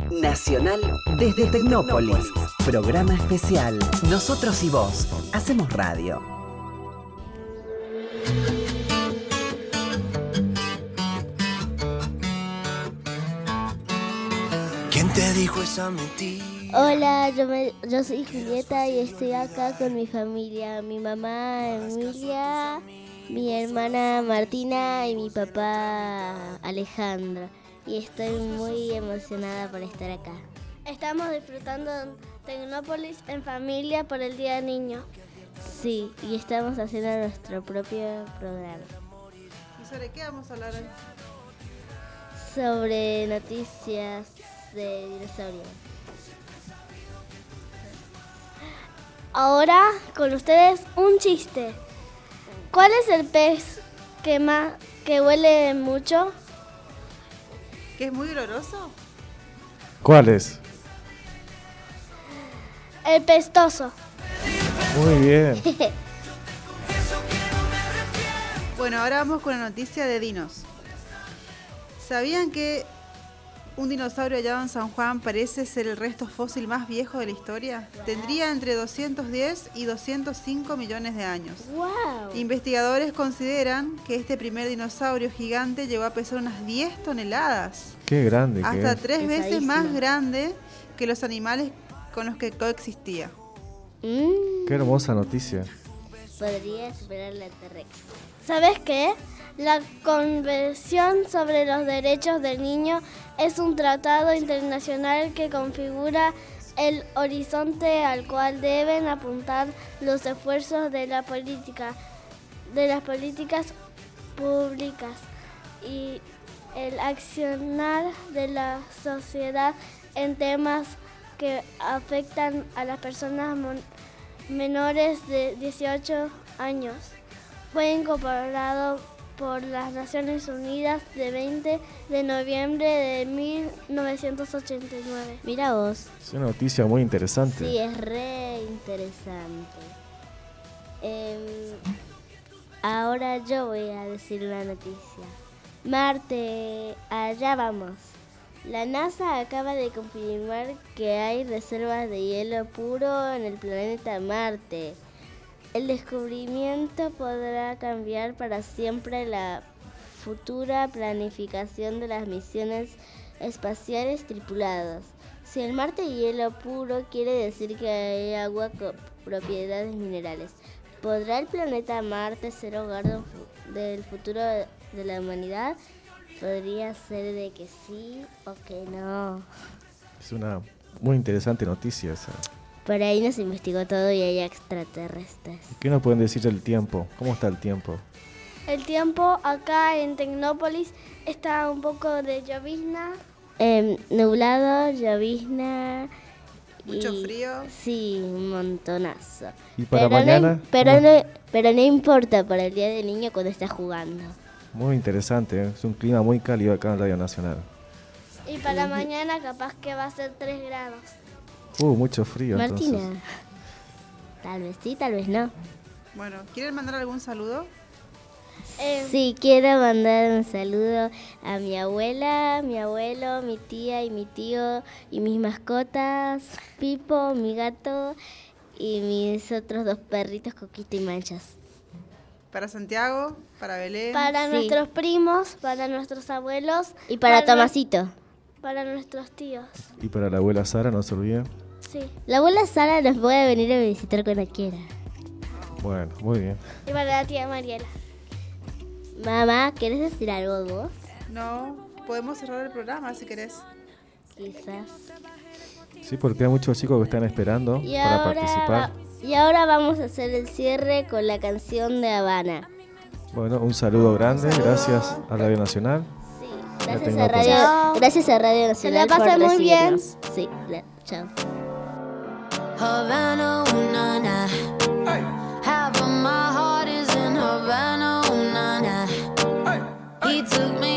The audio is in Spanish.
Nacional desde Tecnópolis. Programa especial. Nosotros y vos. Hacemos radio. ¿Quién te dijo esa mentira? Hola, yo soy Julieta y estoy acá con mi familia. Mi mamá Emilia, mi hermana Martina y mi papá Alejandro. Y estoy muy emocionada por estar acá. Estamos disfrutando de Tecnópolis en familia por el Día del Niño. Sí, y estamos haciendo nuestro propio programa. ¿Y sobre qué vamos a hablar hoy? Sobre noticias de dinosaurios. Ahora con ustedes un chiste. ¿Cuál es el pez que huele mucho? ¿Que es muy oloroso? ¿Cuál es? El pestoso. Muy bien. Bueno, ahora vamos con la noticia de dinos. ¿Sabían que un dinosaurio hallado en San Juan parece ser el resto fósil más viejo de la historia? Tendría entre 210 y 205 millones de años. ¡Wow! Investigadores consideran que este primer dinosaurio gigante llegó a pesar unas 10 toneladas. Qué grande que Hasta es. 3 veces Pesadísimo. más grande que los animales con los que coexistía. Qué hermosa noticia. Podría superar la T-Rex. ¿Sabes qué? La Convención sobre los Derechos del Niño es un tratado internacional que configura el horizonte al cual deben apuntar los esfuerzos de las políticas públicas y el accionar de la sociedad en temas que afectan a las personas menores de 18 años. Fue incorporado por las Naciones Unidas de 20 de noviembre de 1989. Mira vos. Es una noticia muy interesante. Sí, es re interesante. Ahora yo voy a decir una noticia. Marte, allá vamos. La NASA acaba de confirmar que hay reservas de hielo puro en el planeta Marte. El descubrimiento podrá cambiar para siempre la futura planificación de las misiones espaciales tripuladas. Si en Marte hay hielo puro, quiere decir que hay agua con propiedades minerales. ¿Podrá el planeta Marte ser hogar del futuro de la humanidad? Podría ser de que sí o que no. Es una muy interesante noticia esa. Por ahí nos investigó todo y hay extraterrestres. ¿Qué nos pueden decir del tiempo? ¿Cómo está el tiempo? El tiempo acá en Tecnópolis está un poco de llovizna. Nublado, llovizna. Mucho frío. Sí, un montonazo. ¿Y para mañana? Pero no importa para el Día del Niño cuando está jugando. Muy interesante, ¿eh? Es un clima muy cálido acá en Radio Nacional. Y para mañana capaz que va a ser 3 grados. Mucho frío. Martina, Entonces. tal vez sí, tal vez no. Bueno, ¿quieren mandar algún saludo? Sí, quiero mandar un saludo a mi abuela, mi abuelo, mi tía y mi tío y mis mascotas, Pipo, mi gato y mis otros 2 perritos, Coquito y Manchas. Para Santiago, para Belén. Para Sí. nuestros primos, para nuestros abuelos Y para Tomasito. para nuestros tíos. Y para la abuela Sara, no se olviden. Sí. La abuela Sara nos puede venir a visitar cuando quiera. Bueno, muy bien. Y para la tía Mariela. Mamá, ¿querés decir algo vos? No, podemos cerrar el programa si querés. Quizás. Sí, porque hay muchos chicos que están esperando Y para ahora, participar. y ahora vamos a hacer el cierre con la canción de Habana. Bueno, un saludo grande. Gracias a Radio Nacional. Sí, Ya gracias tengo a Radio, Chao. gracias a Radio Nacional la por pasen muy bien. recibirnos. Sí, chao. Havana, ooh, na, na. Half of my heart is in Havana, ooh, na, na. He took me